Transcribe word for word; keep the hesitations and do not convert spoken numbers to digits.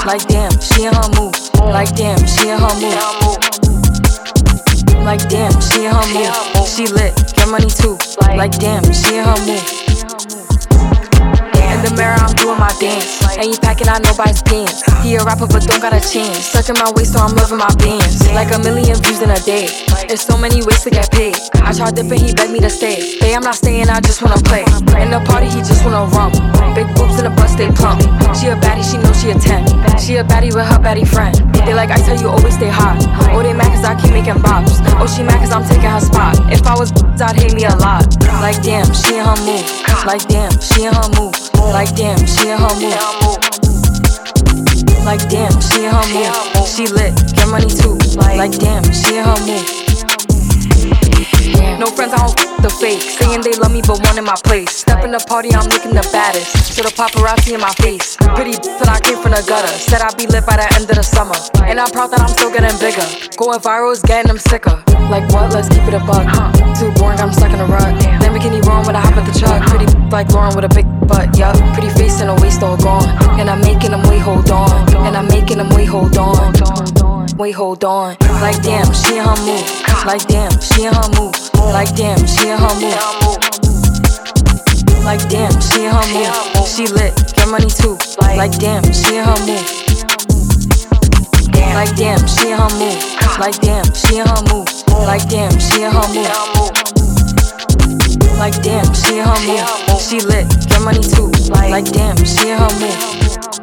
Like damn, she in her move. Like damn, she in her move. Like damn, she in her move. She lit, get money too. Like damn, she in her move. In the mirror, I'm doing my dance. Ain't packing out nobody's pants. He a rapper, but don't got a chance. Sucking my waist, so I'm loving my bands. Like a million views in a day. There's so many ways to get paid. I tried dipping, he begged me to stay. Babe, I'm not staying, I just wanna play. In the party, he just wanna rump. Big boobs in the bus, they plump. She a baddie, she knows she a ten. She a baddie with her baddie friend. They like, I tell you, always stay hot. Oh, they mad cause I keep making bops. Oh, she mad cause I'm taking her spot. If I was I'd hate me a lot. Like damn, she in her move. Like damn, she in her move. Like damn, she in her move. Like damn, she in her move. She lit, get money too. Like damn, she in her move. No friends, I don't f the fake. Saying they love me, but one in my place. Step in the party, I'm looking the baddest. So the paparazzi in my face. Pretty that I came from the gutter. Said I'd be lit by the end of the summer. And I'm proud that I'm still getting bigger. Going viral is getting them sicker. Like what? Let's keep it a buck. Too boring, I'm stuck in a rut. Then bikini wrong when I hop at the truck. Pretty like Lauren with a big butt, yup. Pretty face and a waist all gone. And I'm making them wait, hold on. And I'm making them wait, hold on. Wait, hold on. Like damn, she in her move. Like damn, she in her move. Like damn, she in her move. Like damn, she in her move. She lit, get money too. Like damn, she in her move. Like damn, she in her move. Like damn, she in her move. Like damn, she in her move. Like damn, she in her move. She lit, get money too. Like damn, she in her move.